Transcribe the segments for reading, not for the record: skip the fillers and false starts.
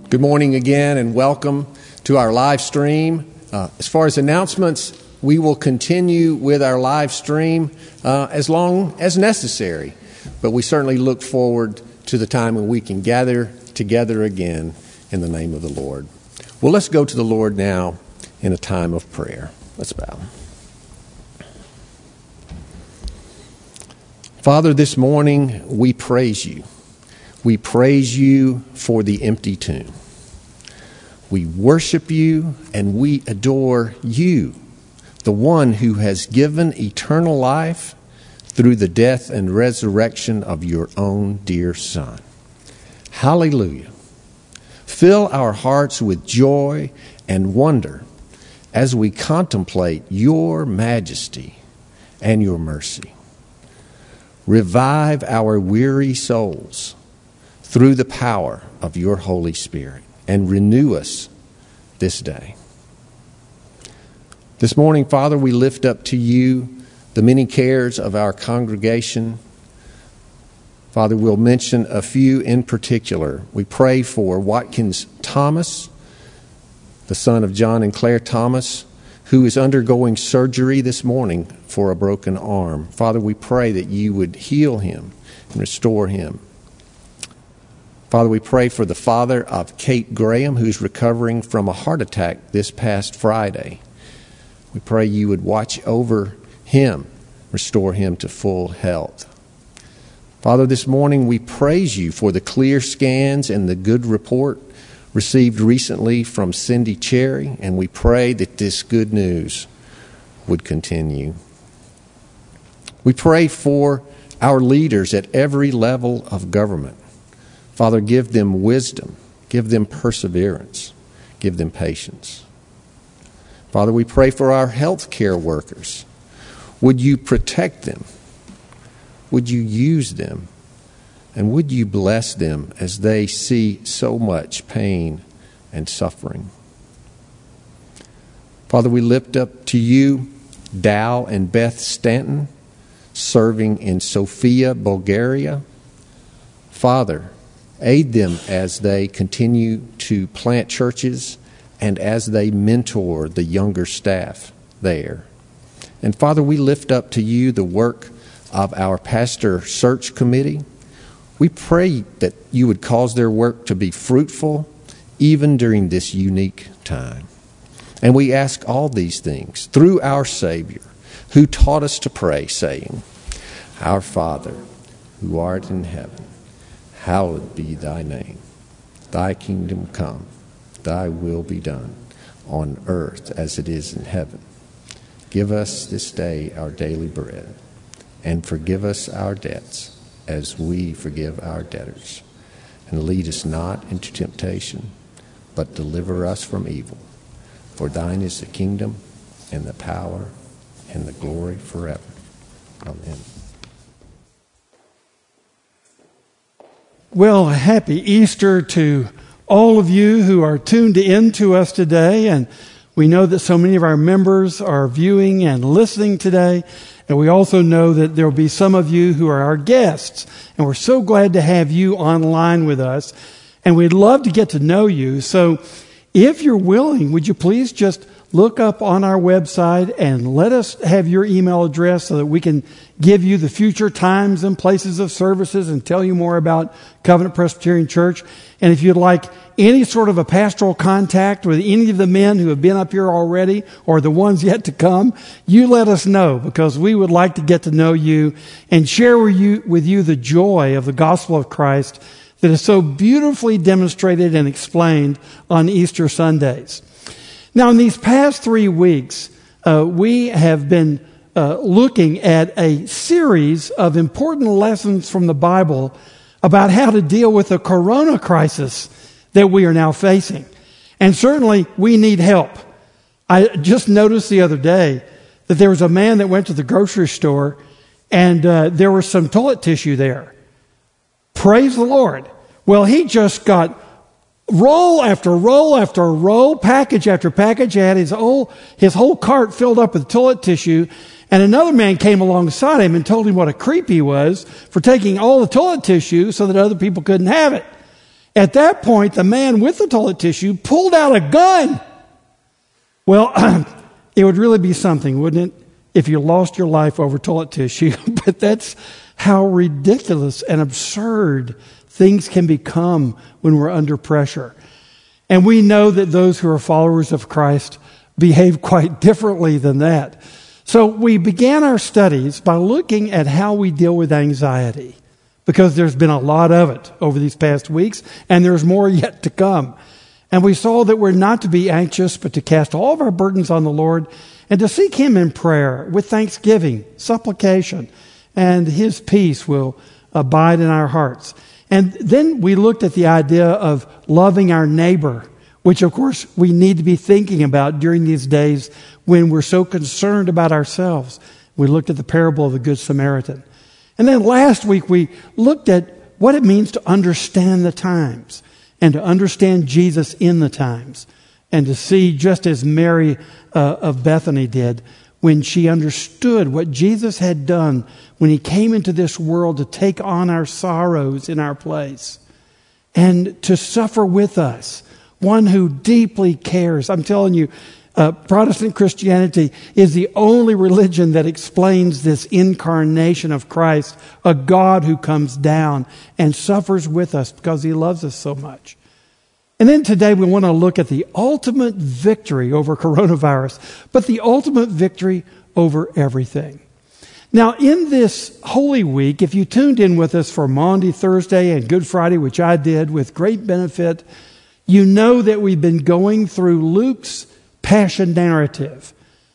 Good morning again and welcome to our live stream. As far as announcements, we will continue with our live stream as long as necessary. But we certainly look forward to the time when we can gather together again in the name of the Lord. Well, let's go to the Lord now in a time of prayer. Let's bow. Father, this morning we praise you. We praise you for the empty tomb. We worship you and we adore you, the one who has given eternal life through the death and resurrection of your own dear Son. Hallelujah. Fill our hearts with joy and wonder as we contemplate your majesty and your mercy. Revive our weary souls through the power of your Holy Spirit and renew us this day. This morning, Father, we lift up to you the many cares of our congregation. Father, we'll mention a few in particular. We pray for Watkins Thomas, the son of John and Claire Thomas, who is undergoing surgery this morning for a broken arm. Father, we pray that you would heal him and restore him. Father, we pray for the father of Kate Graham, who's recovering from a heart attack this past Friday. We pray you would watch over him, restore him to full health. Father, this morning we praise you for the clear scans and the good report received recently from Cindy Cherry, and we pray that this good news would continue. We pray for our leaders at every level of government. Father, give them wisdom, give them perseverance, give them patience. Father, we pray for our health care workers. Would you protect them? Would you use them? And would you bless them as they see so much pain and suffering? Father, we lift up to you Dow and Beth Stanton, serving in Sofia, Bulgaria. Father, aid them as they continue to plant churches and as they mentor the younger staff there. And Father, we lift up to you the work of our pastor search committee. We pray that you would cause their work to be fruitful even during this unique time. And we ask all these things through our Savior, who taught us to pray, saying, Our Father, who art in heaven, hallowed be thy name. Thy kingdom come, thy will be done, on earth as it is in heaven. Give us this day our daily bread, and forgive us our debts as we forgive our debtors. And lead us not into temptation, but deliver us from evil. For thine is the kingdom, and the power, and the glory forever. Amen. Well, happy Easter to all of you who are tuned in to us today. And we know that so many of our members are viewing and listening today. And we also know that there will be some of you who are our guests. And we're so glad to have you online with us. And we'd love to get to know you. So if you're willing, would you please just look up on our website and let us have your email address so that we can give you the future times and places of services and tell you more about Covenant Presbyterian Church. And if you'd like any sort of a pastoral contact with any of the men who have been up here already or the ones yet to come, you let us know, because we would like to get to know you and share with you the joy of the gospel of Christ that is so beautifully demonstrated and explained on Easter Sundays. Now, in these past 3 weeks, we have been looking at a series of important lessons from the Bible about how to deal with the corona crisis that we are now facing. And certainly, we need help. I just noticed the other day that there was a man that went to the grocery store and there was some toilet tissue there. Praise the Lord. Well, he just got roll after roll after roll, package after package. He had his whole cart filled up with toilet tissue. And another man came alongside him and told him what a creep he was for taking all the toilet tissue so that other people couldn't have it. At that point, the man with the toilet tissue pulled out a gun. Well, it would really be something, wouldn't it, if you lost your life over toilet tissue? But that's how ridiculous and absurd things can become when we're under pressure. And we know that those who are followers of Christ behave quite differently than that. So we began our studies by looking at how we deal with anxiety, because there's been a lot of it over these past weeks, and there's more yet to come. And we saw that we're not to be anxious, but to cast all of our burdens on the Lord and to seek Him in prayer with thanksgiving, supplication, and His peace will abide in our hearts. And then we looked at the idea of loving our neighbor, which of course we need to be thinking about during these days when we're so concerned about ourselves. We looked at the parable of the Good Samaritan. And then last week we looked at what it means to understand the times and to understand Jesus in the times, and to see, just as Mary of Bethany did, when she understood what Jesus had done when He came into this world to take on our sorrows in our place and to suffer with us, one who deeply cares. I'm telling you, Protestant Christianity is the only religion that explains this incarnation of Christ, a God who comes down and suffers with us because He loves us so much. And then today we want to look at the ultimate victory over coronavirus, but the ultimate victory over everything. Now, in this Holy Week, if you tuned in with us for Maundy Thursday and Good Friday, which I did with great benefit, you know that we've been going through Luke's passion narrative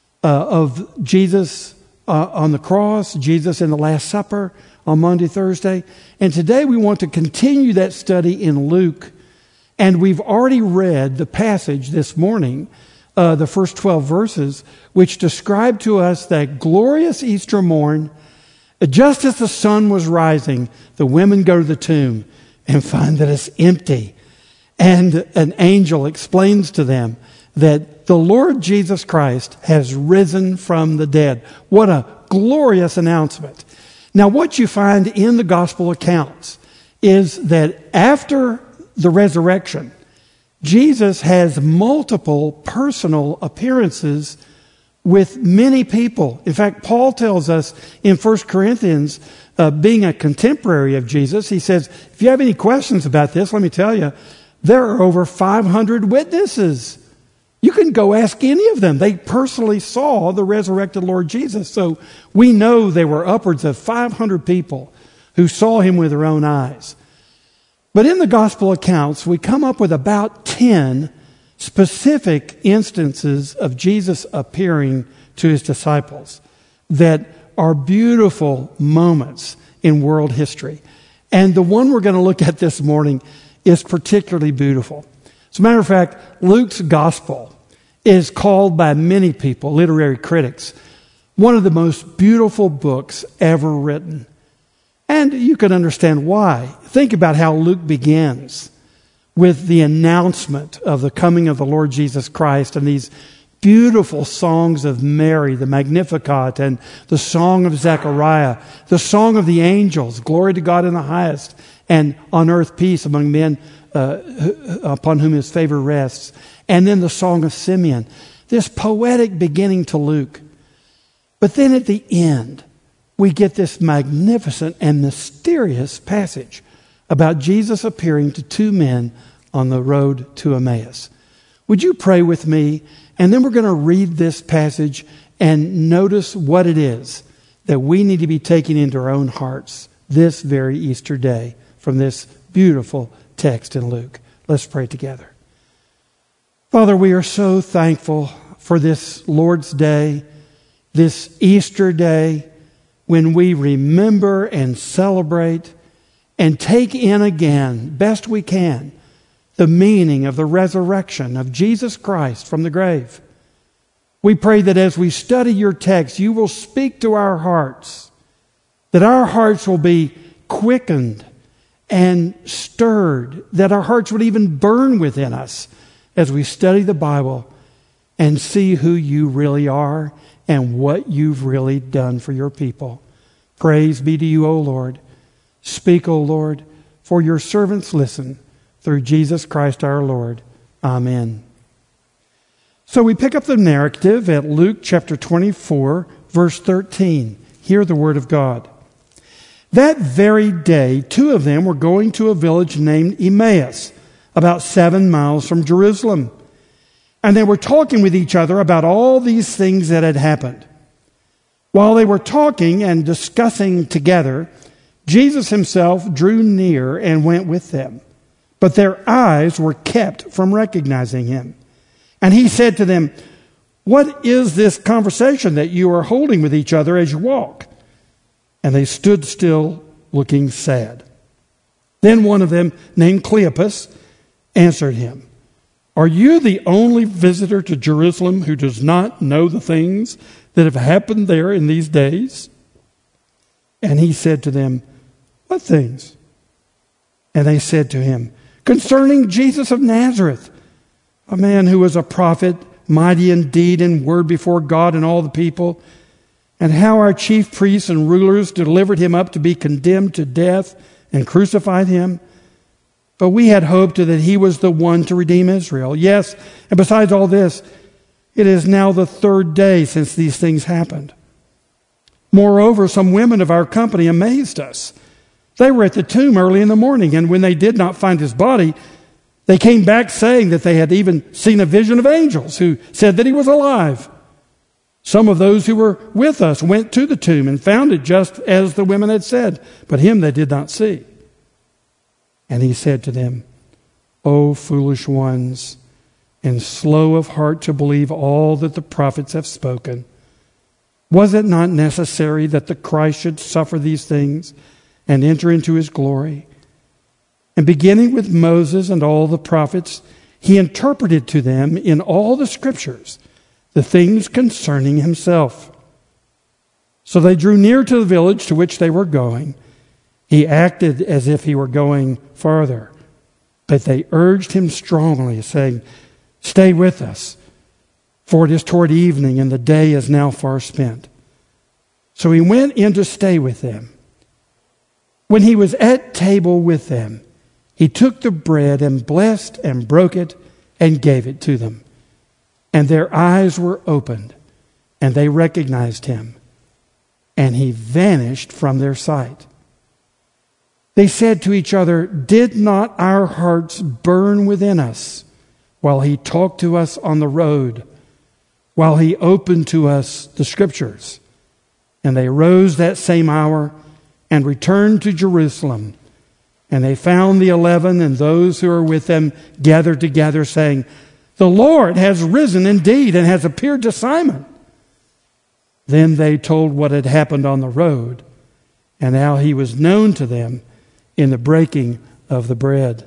of Jesus on the cross, Jesus in the Last Supper on Maundy Thursday. And today we want to continue that study in Luke. And we've already read the passage this morning, the first 12 verses, which describe to us that glorious Easter morn. Just as the sun was rising, the women go to the tomb and find that it's empty. And an angel explains to them that the Lord Jesus Christ has risen from the dead. What a glorious announcement. Now, what you find in the gospel accounts is that after the resurrection, Jesus has multiple personal appearances with many people. In fact, Paul tells us in 1 Corinthians, being a contemporary of Jesus, he says, if you have any questions about this, let me tell you, there are over 500 witnesses. You can go ask any of them. They personally saw the resurrected Lord Jesus. So we know there were upwards of 500 people who saw Him with their own eyes. But in the gospel accounts, we come up with about 10 specific instances of Jesus appearing to His disciples that are beautiful moments in world history. And the one we're going to look at this morning is particularly beautiful. As a matter of fact, Luke's gospel is called by many people, literary critics, one of the most beautiful books ever written. And you can understand why. Think about how Luke begins with the announcement of the coming of the Lord Jesus Christ and these beautiful songs of Mary, the Magnificat, and the song of Zechariah, the song of the angels, glory to God in the highest, and on earth peace among men upon whom His favor rests. And then the song of Simeon, this poetic beginning to Luke. But then at the end, we get this magnificent and mysterious passage about Jesus appearing to two men on the road to Emmaus. Would you pray with me? And then we're going to read this passage and notice what it is that we need to be taking into our own hearts this very Easter day from this beautiful text in Luke. Let's pray together. Father, we are so thankful for this Lord's Day, this Easter day, when we remember and celebrate and take in again, best we can, the meaning of the resurrection of Jesus Christ from the grave. We pray that as we study your text, you will speak to our hearts, that our hearts will be quickened and stirred, that our hearts would even burn within us as we study the Bible and see who you really are and what you've really done for your people. Praise be to you, O Lord. Speak, O Lord, for your servants listen. through Jesus Christ our Lord. Amen. So we pick up the narrative at Luke chapter 24, verse 13. Hear the word of God. That very day, 2 of them were going to a village named Emmaus, about 7 miles from Jerusalem. And they were talking with each other about all these things that had happened. While they were talking and discussing together, Jesus himself drew near and went with them. But their eyes were kept from recognizing him. And he said to them, "What is this conversation that you are holding with each other as you walk?" And they stood still, looking sad. Then one of them, named Cleopas, answered him, "Are you the only visitor to Jerusalem who does not know the things that have happened there in these days?" And he said to them, "What things?" And they said to him, "Concerning Jesus of Nazareth, a man who was a prophet, mighty in deed and word before God and all the people, and how our chief priests and rulers delivered him up to be condemned to death and crucified him. But we had hoped that he was the one to redeem Israel. Yes, and besides all this, it is now the 3rd day since these things happened. Moreover, some women of our company amazed us. They were at the tomb early in the morning, and when they did not find his body, they came back saying that they had even seen a vision of angels who said that he was alive. Some of those who were with us went to the tomb and found it just as the women had said, but him they did not see." And he said to them, "O foolish ones, and slow of heart to believe all that the prophets have spoken. Was it not necessary that the Christ should suffer these things and enter into his glory? And beginning with Moses and all the prophets, he interpreted to them in all the scriptures the things concerning himself." So they drew near to the village to which they were going. He acted as if he were going farther, but they urged him strongly, saying, "Stay with us, for it is toward evening, and the day is now far spent." So he went in to stay with them. When he was at table with them, he took the bread and blessed and broke it and gave it to them. And their eyes were opened, and they recognized him, and he vanished from their sight. They said to each other, "Did not our hearts burn within us while he talked to us on the road, while he opened to us the scriptures?" And they rose that same hour and returned to Jerusalem. And they found the 11 and those who were with them gathered together, saying, "The Lord has risen indeed and has appeared to Simon." Then they told what had happened on the road and how he was known to them in the breaking of the bread.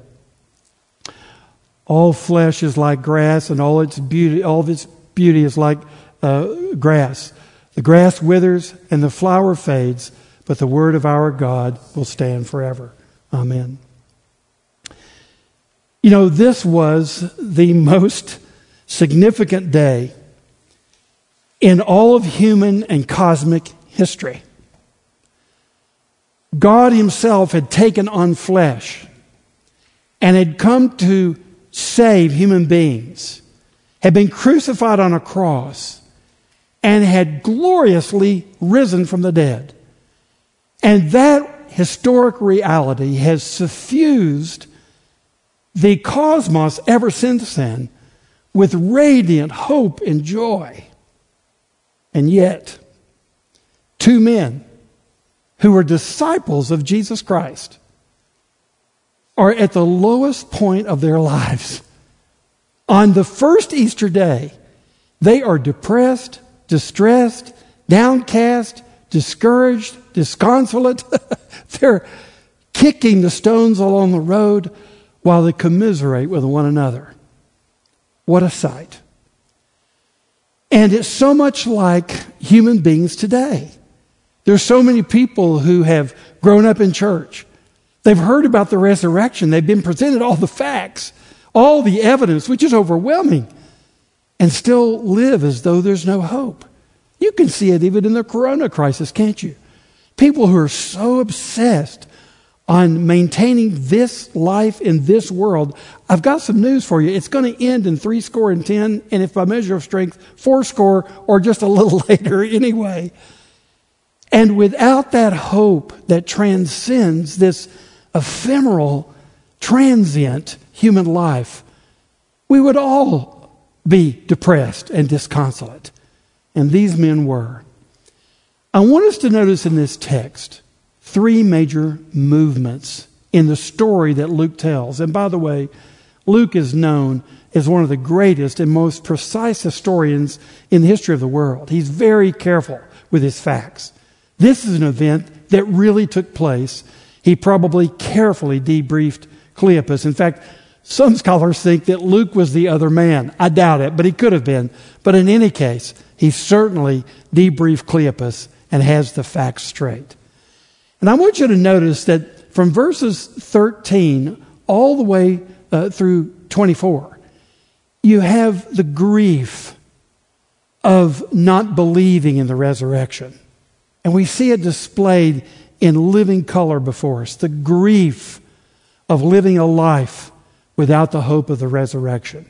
All flesh is like grass, and all of its beauty is like grass. The grass withers and the flower fades, but the word of our God will stand forever. Amen. You know, this was the most significant day in all of human and cosmic history. God himself had taken on flesh and had come to save human beings, had been crucified on a cross, and had gloriously risen from the dead. And that historic reality has suffused the cosmos ever since then with radiant hope and joy. And yet, 2 men who were disciples of Jesus Christ are at the lowest point of their lives. On the first Easter day, they are depressed, distressed, downcast, discouraged, disconsolate. They're kicking the stones along the road while they commiserate with one another. What a sight. And it's so much like human beings today. There's so many people who have grown up in church. They've heard about the resurrection. They've been presented all the facts, all the evidence, which is overwhelming, and still live as though there's no hope. You can see it even in the corona crisis, can't you? People who are so obsessed on maintaining this life in this world, I've got some news for you. It's going to end in 70, and if by measure of strength, 80, or just a little later anyway. And without that hope that transcends this ephemeral, transient human life, we would all be depressed and disconsolate. And these men were. I want us to notice in this text 3 major movements in the story that Luke tells. And by the way, Luke is known as one of the greatest and most precise historians in the history of the world. He's very careful with his facts. This is an event that really took place. He probably carefully debriefed Cleopas. In fact, some scholars think that Luke was the other man. I doubt it, but he could have been. But in any case, he certainly debriefed Cleopas and has the facts straight. And I want you to notice that from verses 13 all the way through 24, you have the grief of not believing in the resurrection. And we see it displayed in living color before us. The grief of living a life without the hope of the resurrection.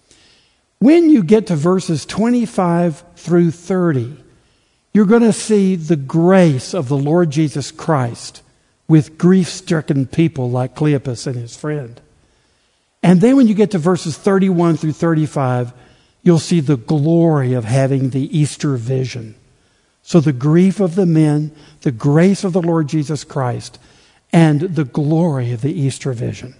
When you get to verses 25 through 30, you're going to see the grace of the Lord Jesus Christ with grief-stricken people like Cleopas and his friend. And then when you get to verses 31 through 35, you'll see the glory of having the Easter vision. So the grief of the men, the grace of the Lord Jesus Christ, and the glory of the Easter vision.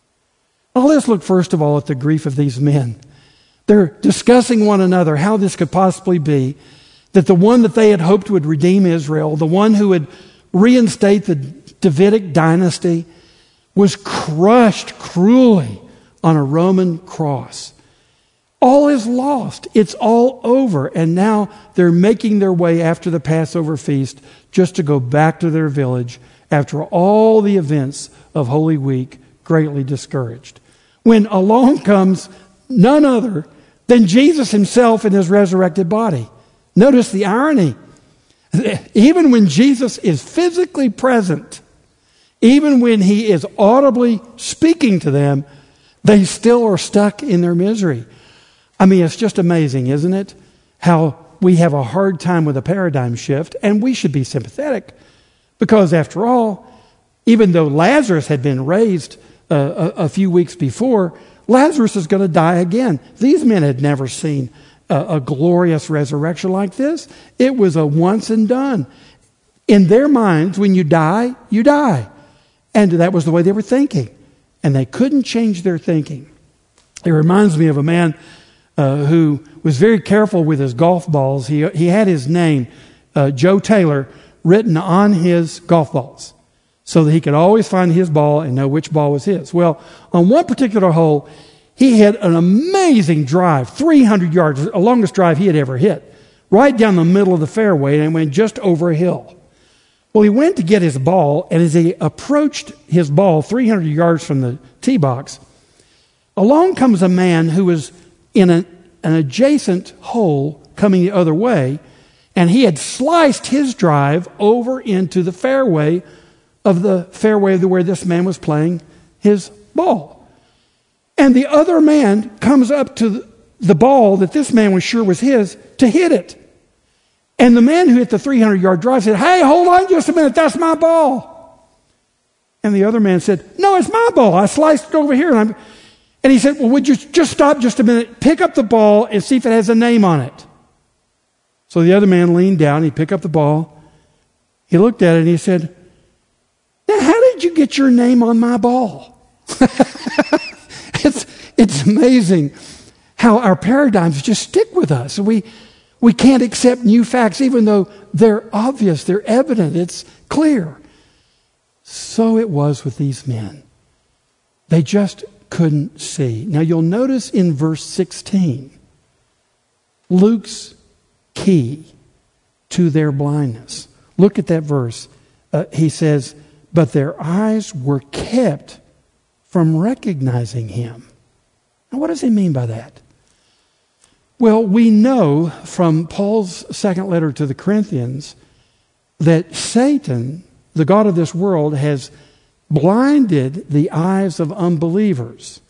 Now let's look first of all at the grief of these men. They're discussing one another how this could possibly be that the one that they had hoped would redeem Israel, the one who would reinstate the Davidic dynasty, was crushed cruelly on a Roman cross. All is lost. It's all over. And now they're making their way after the Passover feast just to go back to their village after all the events of Holy Week, greatly discouraged. When along comes none other than Jesus himself in his resurrected body. Notice the irony. Even when Jesus is physically present, even when he is audibly speaking to them, they still are stuck in their misery. I mean, it's just amazing, isn't it? How we have a hard time with a paradigm shift, and we should be sympathetic. Because after all, even though Lazarus had been raised a few weeks before, Lazarus is going to die again. These men had never seen a glorious resurrection like this. It was a once and done. In their minds, when you die, you die. And that was the way they were thinking. And they couldn't change their thinking. It reminds me of a man who was very careful with his golf balls. He had his name, Joe Taylor, written on his golf balls so that he could always find his ball and know which ball was his. Well, on one particular hole, he had an amazing drive, 300 yards, the longest drive he had ever hit, right down the middle of the fairway, and went just over a hill. Well, he went to get his ball, and as he approached his ball 300 yards from the tee box, along comes a man who was in an adjacent hole coming the other way, and he had sliced his drive over into the fairway of where this man was playing his ball. And the other man comes up to the ball that this man was sure was his to hit it. And the man who hit the 300-yard drive said, "Hey, hold on just a minute, that's my ball." And the other man said, "No, it's my ball. I sliced it over here." And he said, "Well, would you just stop just a minute, pick up the ball and see if it has a name on it?" So the other man leaned down, he picked up the ball, he looked at it and he said, "Now, how did you get your name on my ball?" It's amazing how our paradigms just stick with us. We can't accept new facts even though they're obvious, they're evident, it's clear. So it was with these men. They just couldn't see. Now you'll notice in verse 16, Luke's key to their blindness. Look at that verse. He says, "But their eyes were kept from recognizing him." Now what does he mean by that? Well, we know from Paul's second letter to the Corinthians that Satan, the god of this world, has blinded the eyes of unbelievers.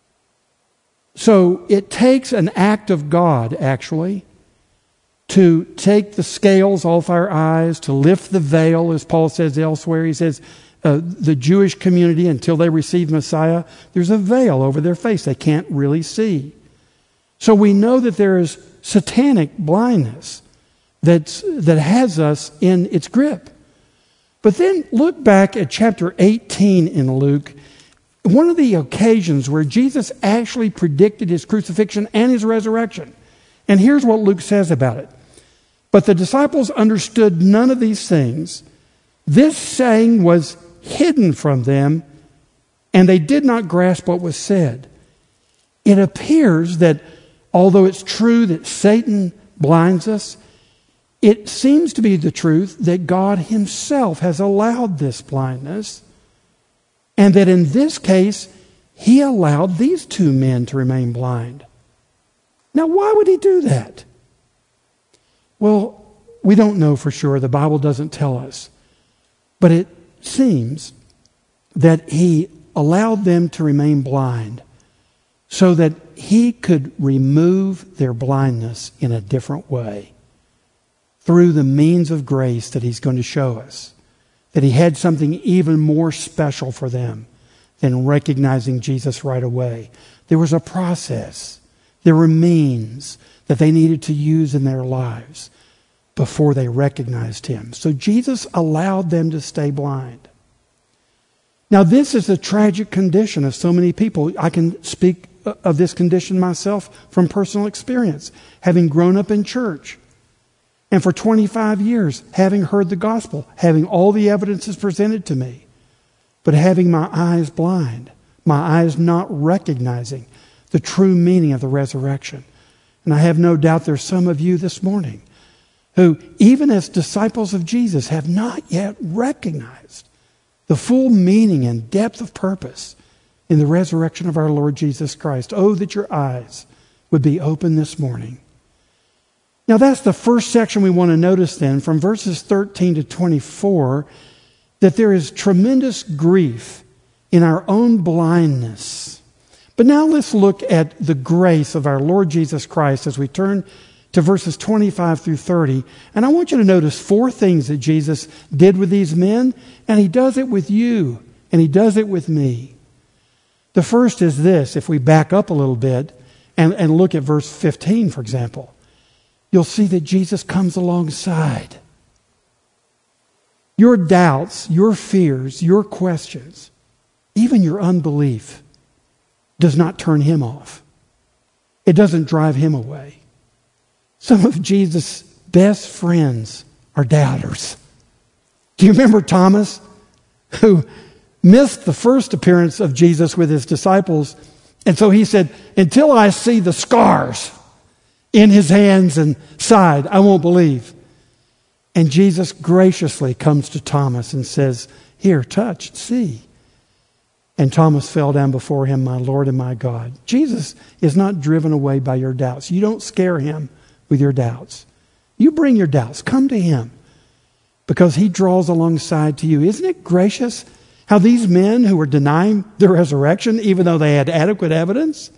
So it takes an act of God, actually, to take the scales off our eyes, to lift the veil, as Paul says elsewhere. He says the Jewish community, until they receive Messiah, there's a veil over their face. They can't really see. So we know that there is satanic blindness that has us in its grip. But then look back at chapter 18 in Luke, one of the occasions where Jesus actually predicted his crucifixion and his resurrection. And here's what Luke says about it. But the disciples understood none of these things. This saying was hidden from them, and they did not grasp what was said. It appears that although it's true that Satan blinds us, it seems to be the truth that God himself has allowed this blindness, and that in this case, he allowed these two men to remain blind. Now, why would he do that? Well, we don't know for sure. The Bible doesn't tell us. But it seems that he allowed them to remain blind so that he could remove their blindness in a different way through the means of grace that he's going to show us. That he had something even more special for them than recognizing Jesus right away. There was a process. There were means that they needed to use in their lives before they recognized him. So Jesus allowed them to stay blind. Now, this is the tragic condition of so many people. I can speak of this condition myself from personal experience, having grown up in church. And for 25 years, having heard the gospel, having all the evidences presented to me, but having my eyes blind, my eyes not recognizing the true meaning of the resurrection. And I have no doubt there's some of you this morning who, even as disciples of Jesus, have not yet recognized the full meaning and depth of purpose in the resurrection of our Lord Jesus Christ. Oh, that your eyes would be open this morning. Now, that's the first section we want to notice then, from verses 13 to 24, that there is tremendous grief in our own blindness. But now let's look at the grace of our Lord Jesus Christ as we turn to verses 25 through 30. And I want you to notice four things that Jesus did with these men, and he does it with you, and he does it with me. The first is this, if we back up a little bit and look at verse 15, for example, you'll see that Jesus comes alongside. Your doubts, your fears, your questions, even your unbelief does not turn him off. It doesn't drive him away. Some of Jesus' best friends are doubters. Do you remember Thomas, who missed the first appearance of Jesus with his disciples? And so he said, until I see the scars in his hands and side, I won't believe. And Jesus graciously comes to Thomas and says, here, touch, see. And Thomas fell down before him, my Lord and my God. Jesus is not driven away by your doubts. You don't scare him with your doubts. You bring your doubts. Come to him because he draws alongside to you. Isn't it gracious how these men who were denying the resurrection, even though they had adequate evidence,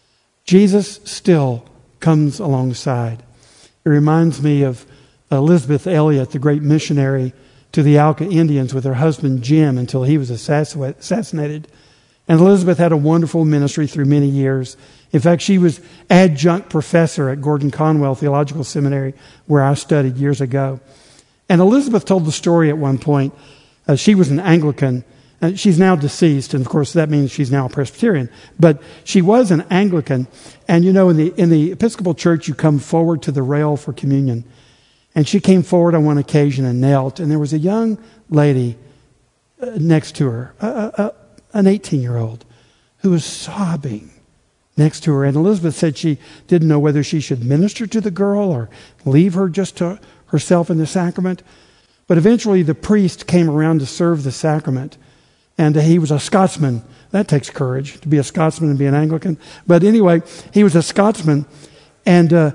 Jesus still comes alongside. It reminds me of Elizabeth Elliot, the great missionary to the Auca Indians with her husband Jim until he was assassinated. And Elizabeth had a wonderful ministry through many years. In fact, she was adjunct professor at Gordon Conwell Theological Seminary, where I studied years ago. And Elizabeth told the story at one point. She was an Anglican. She's now deceased, and of course that means she's now a Presbyterian. But she was an Anglican, and you know, in the Episcopal Church, you come forward to the rail for communion. And she came forward on one occasion and knelt, and there was a young lady next to her, an 18-year-old, who was sobbing next to her. And Elizabeth said she didn't know whether she should minister to the girl or leave her just to herself in the sacrament. But eventually the priest came around to serve the sacrament. And he was a Scotsman. That takes courage, to be a Scotsman and be an Anglican. But anyway, he was a Scotsman. And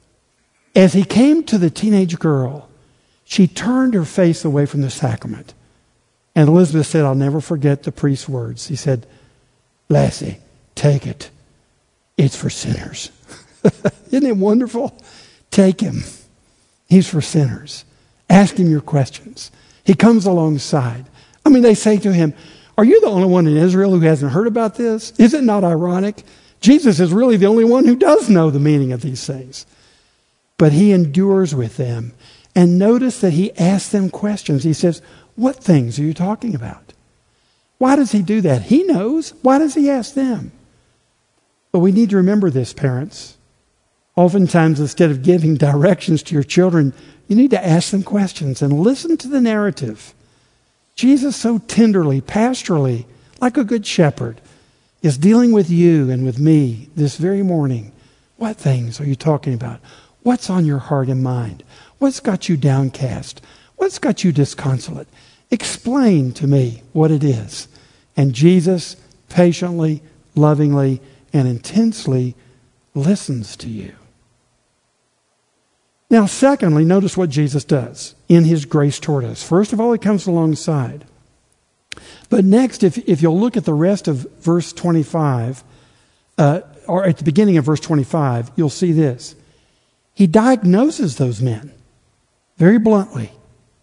as he came to the teenage girl, she turned her face away from the sacrament. And Elizabeth said, I'll never forget the priest's words. He said, Lassie, take it. It's for sinners. Isn't it wonderful? Take him. He's for sinners. Ask him your questions. He comes alongside. I mean, they say to him, are you the only one in Israel who hasn't heard about this? Is it not ironic? Jesus is really the only one who does know the meaning of these things. But he endures with them. And notice that he asks them questions. He says, what things are you talking about? Why does he do that? He knows. Why does he ask them? But we need to remember this, parents. Oftentimes, instead of giving directions to your children, you need to ask them questions and listen to the narrative. Jesus so tenderly, pastorally, like a good shepherd, is dealing with you and with me this very morning. What things are you talking about? What's on your heart and mind? What's got you downcast? What's got you disconsolate? Explain to me what it is. And Jesus patiently, lovingly, and intensely listens to you. Now, secondly, notice what Jesus does in his grace toward us. First of all, he comes alongside. But next, if you'll look at the rest of verse 25, or at the beginning of verse 25, you'll see this. He diagnoses those men very bluntly.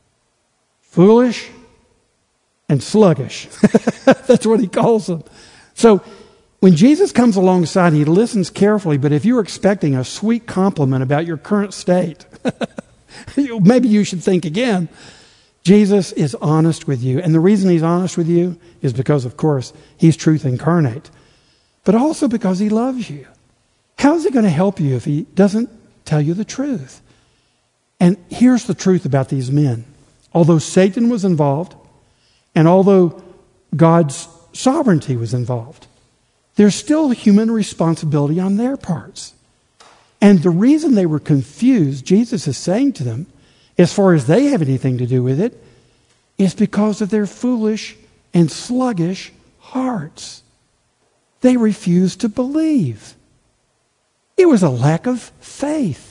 Foolish and sluggish. That's what he calls them. So, when Jesus comes alongside, he listens carefully, but if you're expecting a sweet compliment about your current state, maybe you should think again. Jesus is honest with you. And the reason he's honest with you is because, of course, he's truth incarnate, but also because he loves you. How is he going to help you if he doesn't tell you the truth? And here's the truth about these men. Although Satan was involved, and although God's sovereignty was involved, there's still human responsibility on their parts. And the reason they were confused, Jesus is saying to them, as far as they have anything to do with it, is because of their foolish and sluggish hearts. They refused to believe. It was a lack of faith.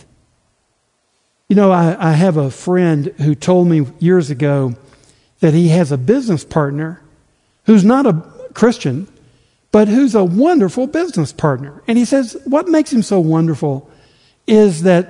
You know, I have a friend who told me years ago that he has a business partner who's not a Christian, but who's a wonderful business partner. And he says, what makes him so wonderful is that,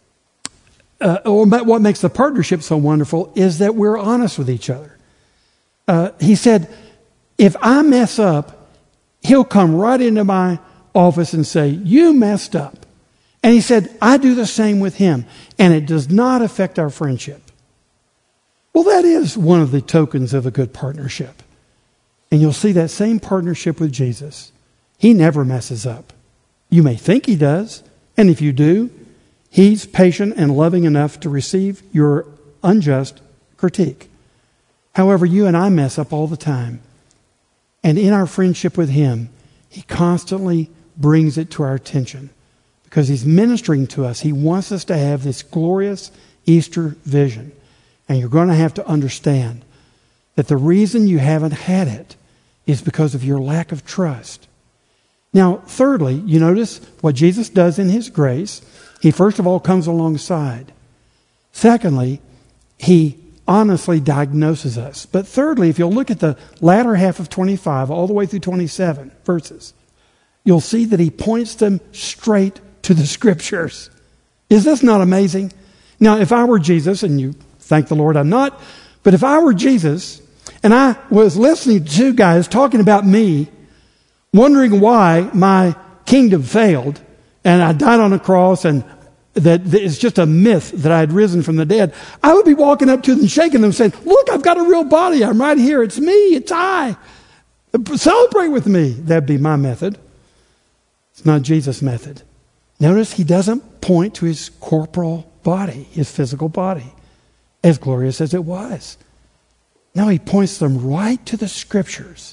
or what makes the partnership so wonderful is that we're honest with each other. He said, if I mess up, he'll come right into my office and say, you messed up. And he said, I do the same with him, and it does not affect our friendship. Well, that is one of the tokens of a good partnership. And you'll see that same partnership with Jesus. He never messes up. You may think he does, and if you do, he's patient and loving enough to receive your unjust critique. However, you and I mess up all the time. And in our friendship with him, he constantly brings it to our attention because he's ministering to us. He wants us to have this glorious Easter vision. And you're going to have to understand that the reason you haven't had it is because of your lack of trust. Now, thirdly, you notice what Jesus does in his grace. He first of all comes alongside. Secondly, he honestly diagnoses us. But thirdly, if you'll look at the latter half of 25 all the way through 27 verses, you'll see that he points them straight to the Scriptures. Is this not amazing? Now, if I were Jesus, and you thank the Lord I'm not, but if I were Jesus and I was listening to two guys talking about me, wondering why my kingdom failed, and I died on a cross, and that it's just a myth that I had risen from the dead, I would be walking up to them, shaking them, saying, look, I've got a real body. I'm right here. It's me. It's I. Celebrate with me. That'd be my method. It's not Jesus' method. Notice he doesn't point to his corporal body, his physical body, as glorious as it was. No, he points them right to the Scriptures.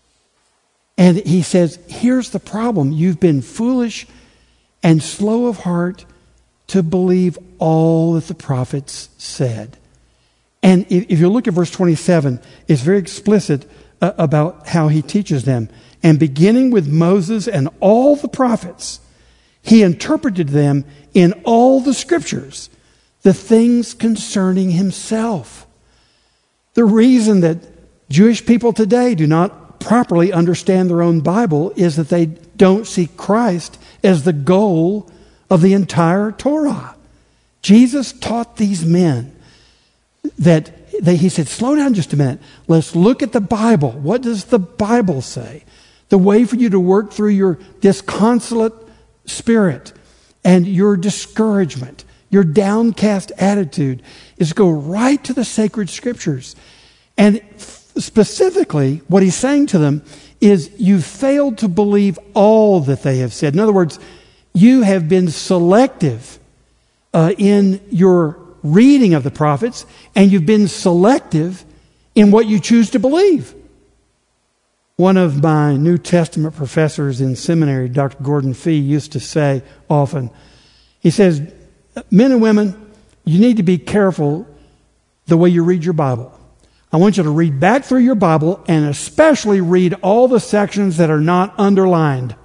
And he says, here's the problem. You've been foolish and slow of heart to believe all that the prophets said. And if you look at verse 27, it's very explicit about how he teaches them. And beginning with Moses and all the prophets, he interpreted them in all the Scriptures, the things concerning himself. The reason that Jewish people today do not properly understand their own Bible is that they don't see Christ as the goal of the entire Torah. Jesus taught these men that he said, slow down just a minute. Let's look at the Bible. What does the Bible say? The way for you to work through your disconsolate spirit and your discouragement, your downcast attitude, is go right to the sacred scriptures. And specifically, what he's saying to them is, you failed to believe all that they have said. In other words, you have been selective in your reading of the prophets, and you've been selective in what you choose to believe. One of my New Testament professors in seminary, Dr. Gordon Fee, used to say often, he says, men and women, you need to be careful the way you read your Bible. I want you to read back through your Bible and especially read all the sections that are not underlined.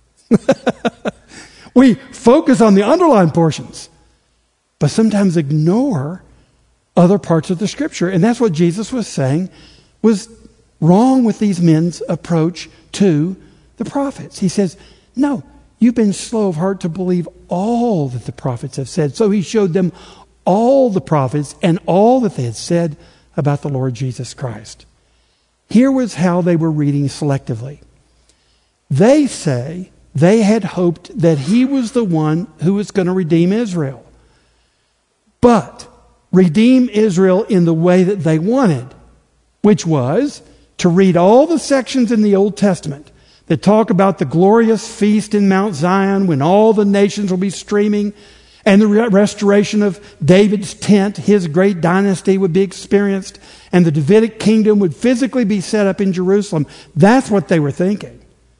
We focus on the underlined portions, but sometimes ignore other parts of the Scripture. And that's what Jesus was saying was wrong with these men's approach to the prophets. He says, no, you've been slow of heart to believe all that the prophets have said. So he showed them all the prophets and all that they had said about the Lord Jesus Christ. Here was how they were reading selectively. They say they had hoped that he was the one who was going to redeem Israel. But redeem Israel in the way that they wanted, which was to read all the sections in the Old Testament that talk about the glorious feast in Mount Zion when all the nations will be streaming, and the restoration of David's tent, his great dynasty would be experienced, and the Davidic kingdom would physically be set up in Jerusalem. That's what they were thinking.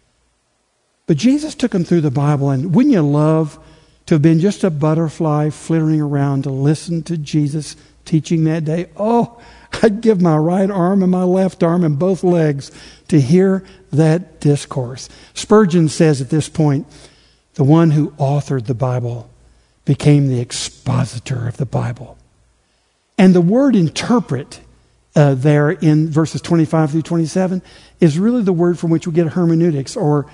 But Jesus took them through the Bible, and wouldn't you love to have been just a butterfly flittering around to listen to Jesus teaching that day? Oh, I'd give my right arm and my left arm and both legs to hear that discourse. Spurgeon says at this point, the one who authored the Bible became the expositor of the Bible. And the word interpret there in verses 25 through 27 is really the word from which we get hermeneutics, or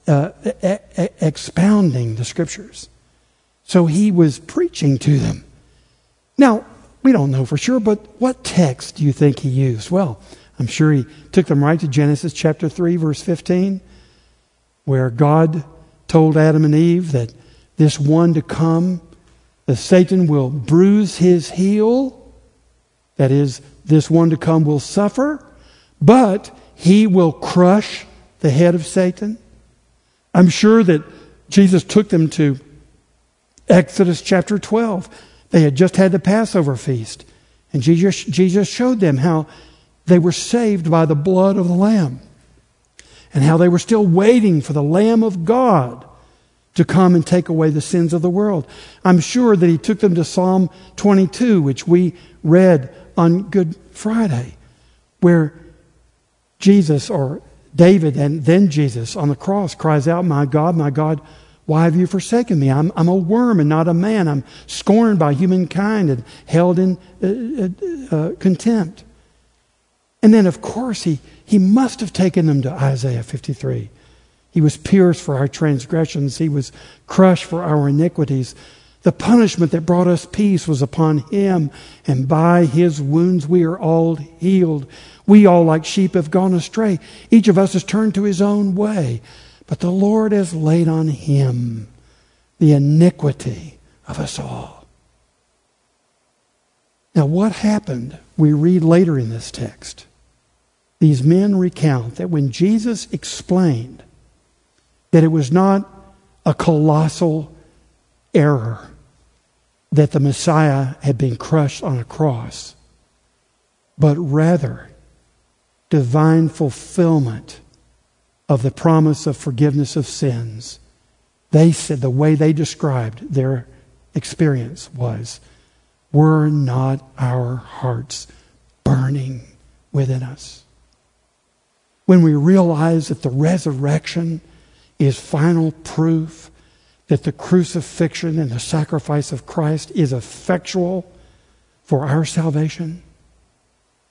expounding the Scriptures. So he was preaching to them. Now, we don't know for sure, but what text do you think he used? Well, I'm sure he took them right to Genesis chapter 3, verse 15, where God told Adam and Eve that this one to come, that Satan will bruise his heel. That is, this one to come will suffer, but he will crush the head of Satan. I'm sure that Jesus took them to Exodus chapter 12. They had just had the Passover feast, and Jesus showed them how they were saved by the blood of the Lamb, and how they were still waiting for the Lamb of God to come and take away the sins of the world. I'm sure that he took them to Psalm 22, which we read on Good Friday, where Jesus, or David and then Jesus on the cross, cries out, my God, why have you forsaken me? I'm a worm and not a man. I'm scorned by humankind and held in contempt. And then, of course, he must have taken them to Isaiah 53. He was pierced for our transgressions. He was crushed for our iniquities. The punishment that brought us peace was upon him, and by his wounds we are all healed. We all like sheep have gone astray. Each of us has turned to his own way. But the Lord has laid on him the iniquity of us all. Now, what happened? We read later in this text. These men recount that when Jesus explained that it was not a colossal error that the Messiah had been crushed on a cross, but rather divine fulfillment of the promise of forgiveness of sins, they said, the way they described their experience was, were not our hearts burning within us? When we realize that the resurrection is final proof that the crucifixion and the sacrifice of Christ is effectual for our salvation,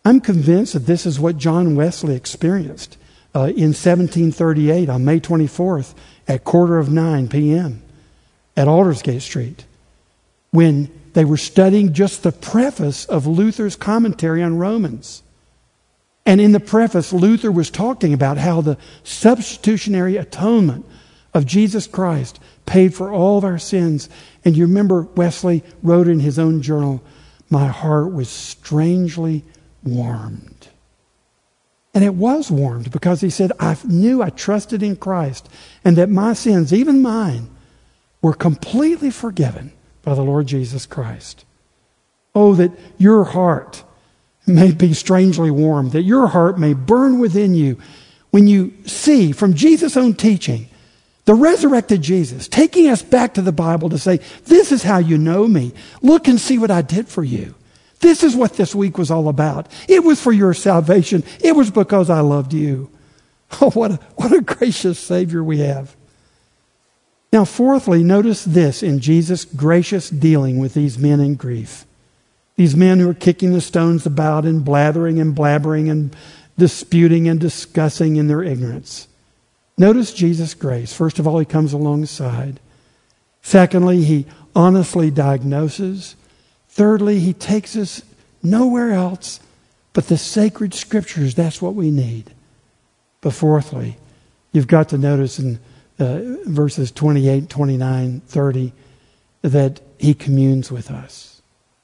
I'm convinced that this is what John Wesley experienced in 1738 on May 24th at 9:15 p.m. at Aldersgate Street, when they were studying just the preface of Luther's commentary on Romans. And in the preface, Luther was talking about how the substitutionary atonement of Jesus Christ paid for all of our sins. And you remember Wesley wrote in his own journal, "My heart was strangely warmed." And it was warmed because he said, I knew I trusted in Christ and that my sins, even mine, were completely forgiven by the Lord Jesus Christ. Oh, that your heart may be strangely warmed, that your heart may burn within you when you see from Jesus' own teaching the resurrected Jesus taking us back to the Bible to say, this is how you know me. Look and see what I did for you. This is what this week was all about. It was for your salvation. It was because I loved you. Oh, what a gracious Savior we have. Now, fourthly, notice this in Jesus' gracious dealing with these men in grief. These men who are kicking the stones about and blathering and blabbering and disputing and discussing in their ignorance. Notice Jesus' grace. First of all, he comes alongside. Secondly, he honestly diagnoses. Thirdly, he takes us nowhere else but the sacred scriptures. That's what we need. But fourthly, you've got to notice in verses 28, 29, 30, that he communes with us.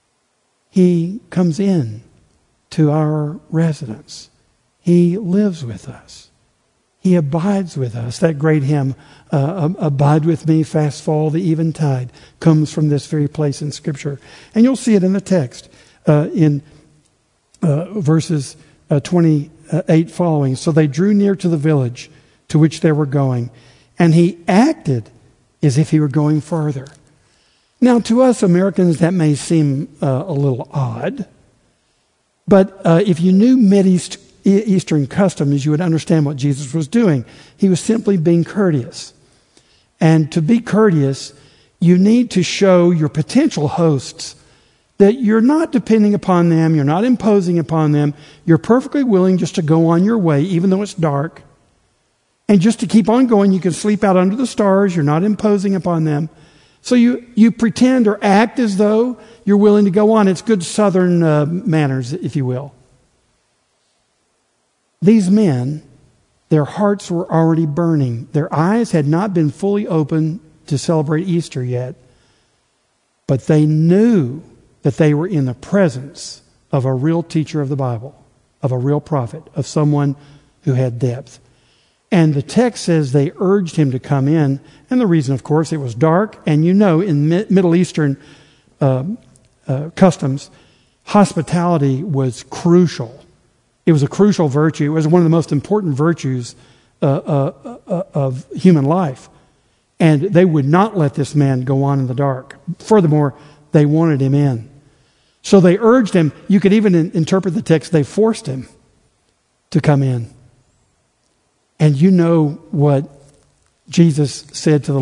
He comes in to our residence. He lives with us. He abides with us. That great hymn, "Abide with me, fast fall the eventide," comes from this very place in Scripture. And you'll see it in the text in verses 28 following. "So they drew near to the village to which they were going, and he acted as if he were going farther." Now, to us Americans, that may seem a little odd. But if you knew Eastern customs, you would understand what Jesus was doing. He was simply being courteous. And to be courteous, you need to show your potential hosts that you're not depending upon them, you're not imposing upon them, you're perfectly willing just to go on your way, even though it's dark. And just to keep on going, you can sleep out under the stars, you're not imposing upon them. So you pretend or act as though you're willing to go on. It's good Southern manners, if you will. These men, their hearts were already burning. Their eyes had not been fully open to celebrate Easter yet. But they knew that they were in the presence of a real teacher of the Bible, of a real prophet, of someone who had depth. And the text says they urged him to come in. And the reason, of course, it was dark. And you know, in Middle Eastern customs, hospitality was crucial. It was a crucial virtue. It was one of the most important virtues of human life. And they would not let this man go on in the dark. Furthermore, they wanted him in. So they urged him. You could even interpret the text, they forced him to come in. And you know what Jesus said to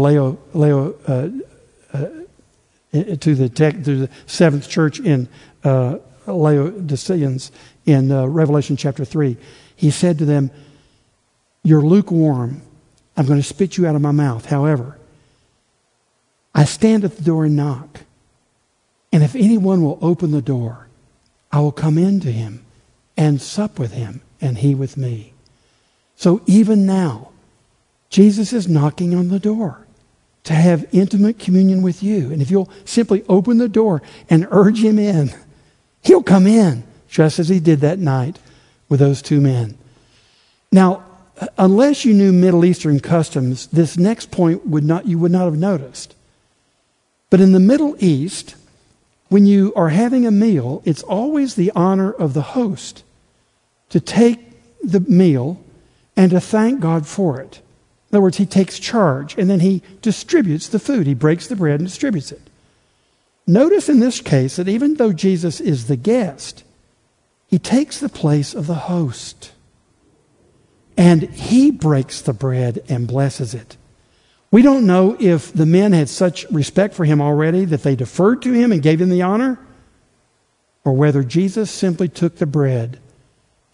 the seventh church in Laodiceans in Revelation chapter 3. He said to them, "You're lukewarm. I'm going to spit you out of my mouth. However, I stand at the door and knock. And if anyone will open the door, I will come in to him and sup with him and he with me." So even now, Jesus is knocking on the door to have intimate communion with you. And if you'll simply open the door and urge him in, he'll come in, just as he did that night with those two men. Now, unless you knew Middle Eastern customs, this next point you would not have noticed. But in the Middle East, when you are having a meal, it's always the honor of the host to take the meal and to thank God for it. In other words, he takes charge and then he distributes the food. He breaks the bread and distributes it. Notice in this case that even though Jesus is the guest, he takes the place of the host. And he breaks the bread and blesses it. We don't know if the men had such respect for him already that they deferred to him and gave him the honor, or whether Jesus simply took the bread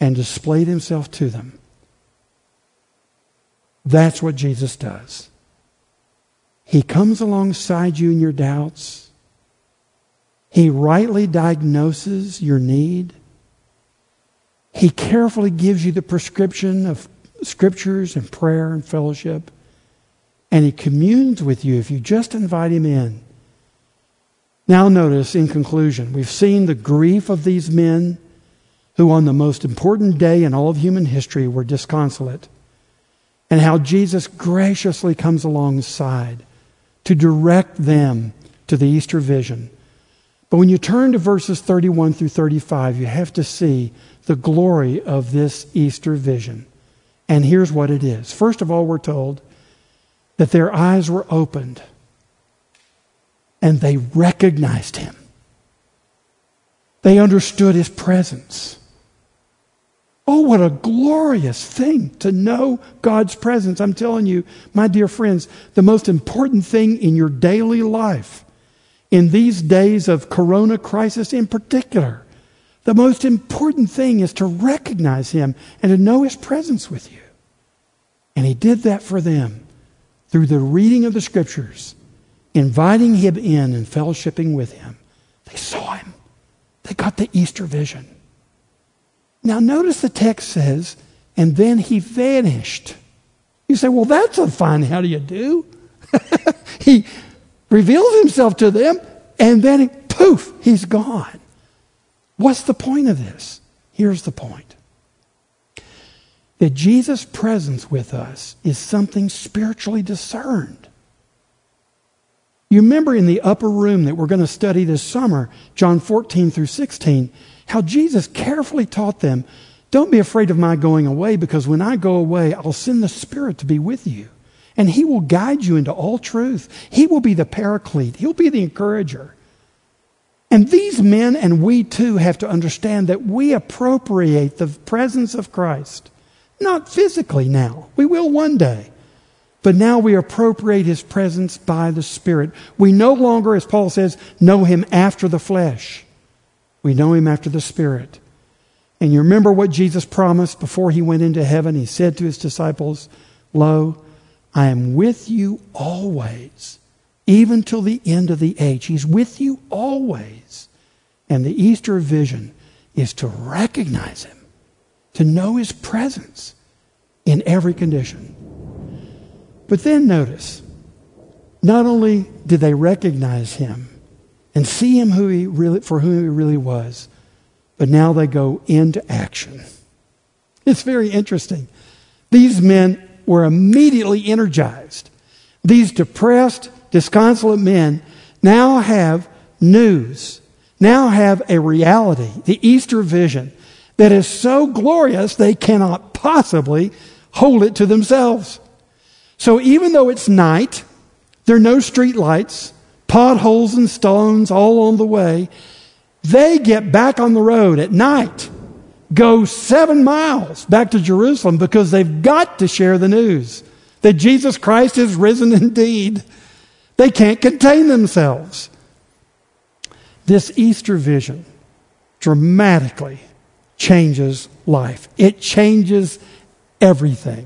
and displayed himself to them. That's what Jesus does. He comes alongside you in your doubts. He rightly diagnoses your need. He carefully gives you the prescription of scriptures and prayer and fellowship. And he communes with you if you just invite him in. Now notice, in conclusion, we've seen the grief of these men who on the most important day in all of human history were disconsolate, and how Jesus graciously comes alongside to direct them to the Easter vision. But when you turn to verses 31 through 35, you have to see the glory of this Easter vision. And here's what it is. First of all, we're told that their eyes were opened and they recognized him. They understood his presence. Oh, what a glorious thing to know God's presence. I'm telling you, my dear friends, the most important thing in your daily life, in these days of corona crisis in particular, the most important thing is to recognize him and to know his presence with you. And he did that for them through the reading of the scriptures, inviting him in and fellowshipping with him. They saw him. They got the Easter vision. Now notice the text says, and then he vanished. You say, well, that's a fine how do you do? He reveals himself to them, and then poof, he's gone. What's the point of this? Here's the point. That Jesus' presence with us is something spiritually discerned. You remember in the upper room that we're going to study this summer, John 14 through 16, how Jesus carefully taught them, don't be afraid of my going away, because when I go away, I'll send the Spirit to be with you. And he will guide you into all truth. He will be the paraclete. He'll be the encourager. And these men and we too have to understand that we appropriate the presence of Christ. Not physically now. We will one day. But now we appropriate his presence by the Spirit. We no longer, as Paul says, know him after the flesh. We know him after the Spirit. And you remember what Jesus promised before he went into heaven? He said to his disciples, lo, I am with you always, even till the end of the age. He's with you always. And the Easter vision is to recognize him, to know his presence in every condition. But then notice, not only did they recognize him and see him for who he really was, but now they go into action. It's very interesting. These men were immediately energized. These depressed, disconsolate men now have news, now have a reality, the Easter vision, that is so glorious they cannot possibly hold it to themselves. So even though it's night, there are no street lights, potholes and stones all on the way, they get back on the road at night, go 7 miles back to Jerusalem, because they've got to share the news that Jesus Christ is risen indeed. They can't contain themselves. This Easter vision dramatically changes life. It changes everything.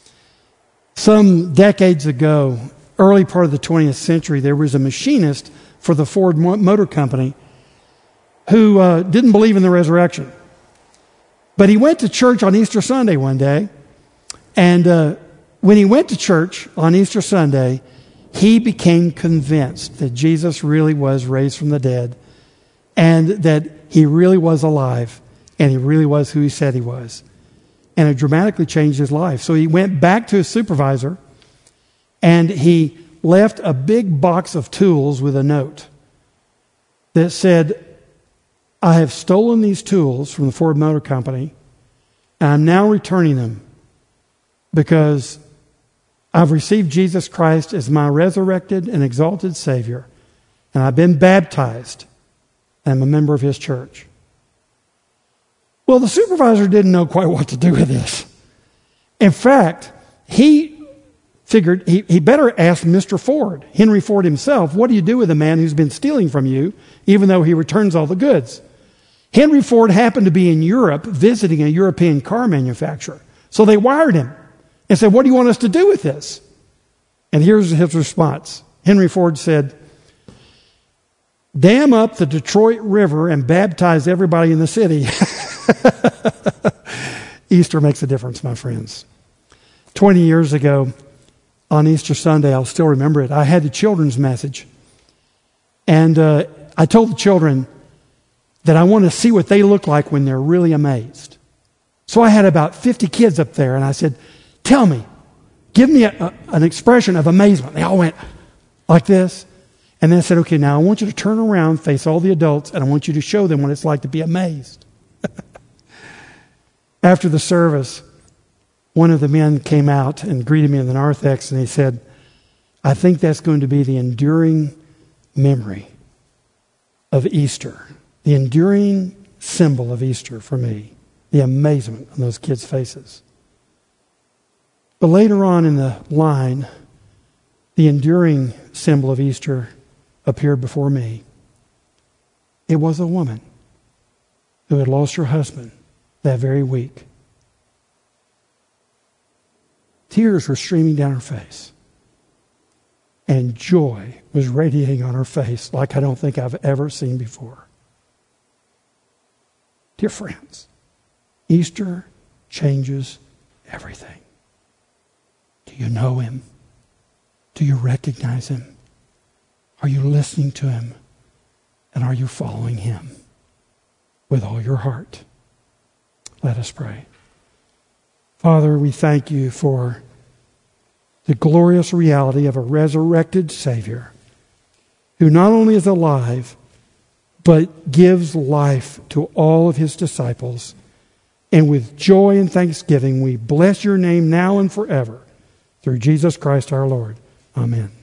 Some decades ago, early part of the 20th century, there was a machinist for the Ford Motor Company who didn't believe in the resurrection. But he went to church on Easter Sunday one day, and when he went to church on Easter Sunday, he became convinced that Jesus really was raised from the dead, and that he really was alive, and he really was who he said he was. And it dramatically changed his life. So he went back to his supervisor, and he left a big box of tools with a note that said, I have stolen these tools from the Ford Motor Company, and I'm now returning them because I've received Jesus Christ as my resurrected and exalted Savior, and I've been baptized, and I'm a member of his church. Well, the supervisor didn't know quite what to do with this. In fact, he figured he better ask Mr. Ford, Henry Ford himself, what do you do with a man who's been stealing from you, even though he returns all the goods? Henry Ford happened to be in Europe visiting a European car manufacturer. So they wired him and said, what do you want us to do with this? And here's his response. Henry Ford said, dam up the Detroit River and baptize everybody in the city. Easter makes a difference, my friends. 20 years ago, on Easter Sunday, I'll still remember it, I had the children's message. And I told the children that I want to see what they look like when they're really amazed. So I had about 50 kids up there, and I said, tell me, give me an expression of amazement. They all went like this. And then I said, okay, now I want you to turn around, face all the adults, and I want you to show them what it's like to be amazed. After the service, one of the men came out and greeted me in the narthex, and he said, I think that's going to be the enduring memory of Easter, the enduring symbol of Easter for me, the amazement on those kids' faces. But later on in the line, the enduring symbol of Easter appeared before me. It was a woman who had lost her husband that very week. Tears were streaming down her face. And joy was radiating on her face like I don't think I've ever seen before. Dear friends, Easter changes everything. Do you know him? Do you recognize him? Are you listening to him? And are you following him with all your heart? Let us pray. Father, we thank you for the glorious reality of a resurrected Savior who not only is alive, but gives life to all of his disciples. And with joy and thanksgiving, we bless your name now and forever. Through Jesus Christ our Lord. Amen.